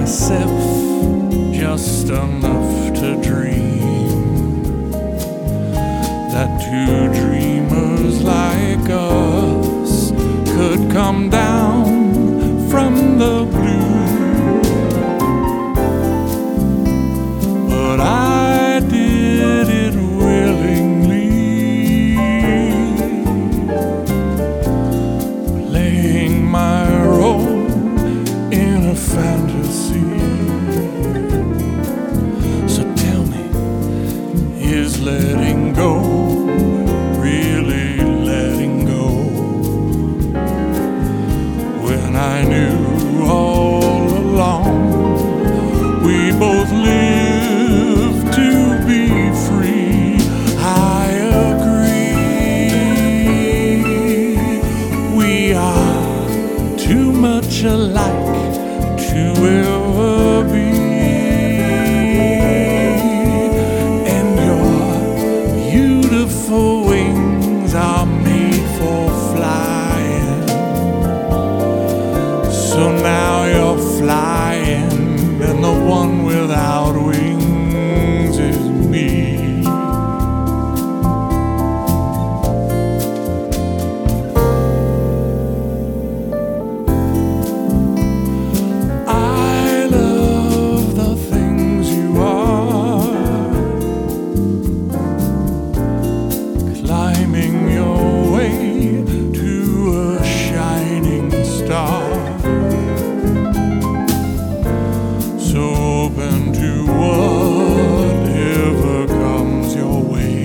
myself just enough to dream that two dreamers like us could come down from the blue. But I did it willingly, playing my role in a fantasy. So tell me, is letting go really letting go? When I knew all along we both live to be free. I agree, we are too much alike to ever be. And your beautiful wings are made for flying. So now you're flying, and the one without wings is me. I love the things you are, climbing your way to a shining star. So open to whatever comes your way.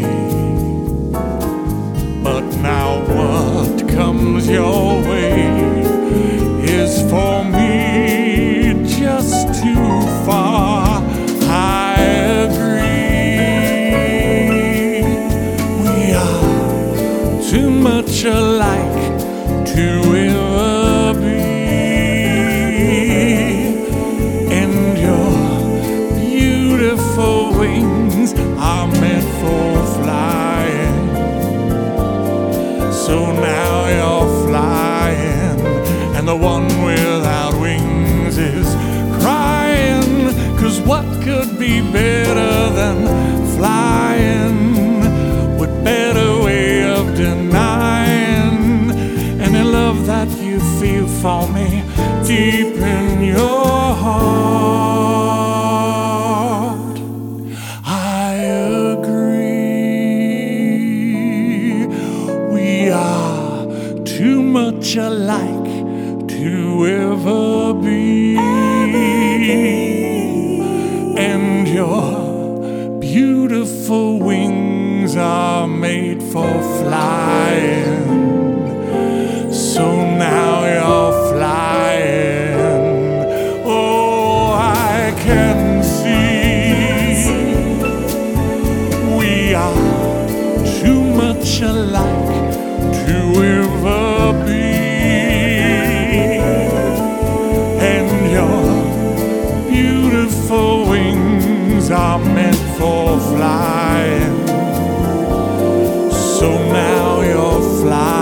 But now what comes your way is for me just too far. I agree, we are too much alike to ever be. Wings are meant for flying. So now you're flying, and the one without wings is crying. 'Cause what could be better than flying, with better way of denying any love that you feel for me deep in your heart? Too much alike to ever be. And your beautiful wings are made for flying. So now you're flying. Oh, I can see we are too much alike to ever be. And your beautiful wings are meant for flying. So now you're flying.